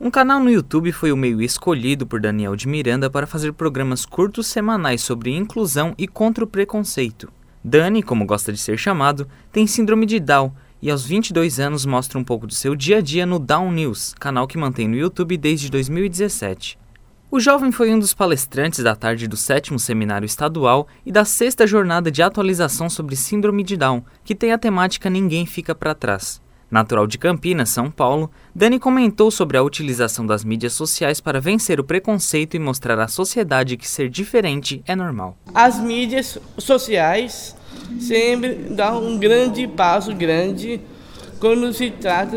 Um canal no YouTube foi o meio escolhido por Daniel de Miranda para fazer programas curtos semanais sobre inclusão e contra o preconceito. Dani, como gosta de ser chamado, tem síndrome de Down e aos 22 anos mostra um pouco do seu dia a dia no Down News, canal que mantém no YouTube desde 2017. O jovem foi um dos palestrantes da tarde do 7º Seminário Estadual e da 6ª Jornada de Atualização sobre Síndrome de Down, que tem a temática Ninguém Fica para Trás. Natural de Campinas, São Paulo, Dani comentou sobre a utilização das mídias sociais para vencer o preconceito e mostrar à sociedade que ser diferente é normal. As mídias sociais sempre dão um passo grande quando se trata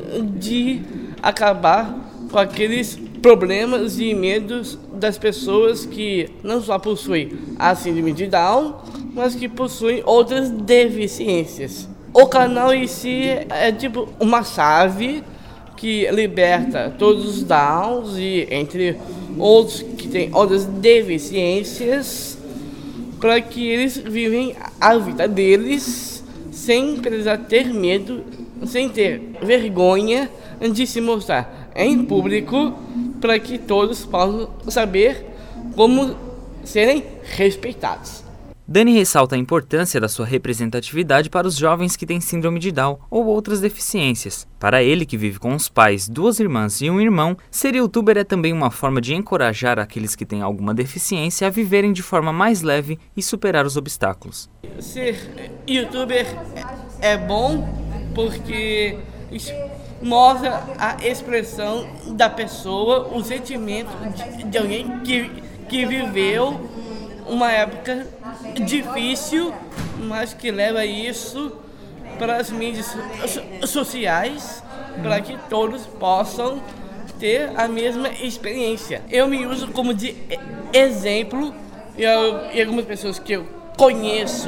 de acabar com aqueles problemas e medos das pessoas que não só possuem a síndrome de Down, mas que possuem outras deficiências. O canal em si é tipo uma chave que liberta todos os Downs e entre outros que têm outras deficiências para que eles vivem a vida deles sem precisar ter medo, sem ter vergonha de se mostrar em público para que todos possam saber como serem respeitados. Dani ressalta a importância da sua representatividade para os jovens que têm síndrome de Down ou outras deficiências. Para ele, que vive com os pais, 2 irmãs e um irmão, ser youtuber é também uma forma de encorajar aqueles que têm alguma deficiência a viverem de forma mais leve e superar os obstáculos. Ser youtuber é bom porque isso mostra a expressão da pessoa, o sentimento de alguém que viveu uma época difícil, mas que leva isso para as mídias sociais, para que todos possam ter a mesma experiência. Eu me uso como de exemplo e algumas pessoas que eu conheço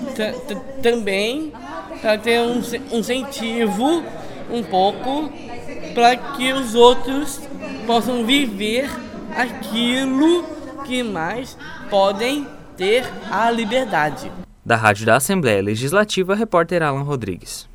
também, para ter um incentivo um pouco, para que os outros possam viver aquilo que mais podem ter a liberdade. Da Rádio da Assembleia Legislativa, repórter Alan Rodrigues.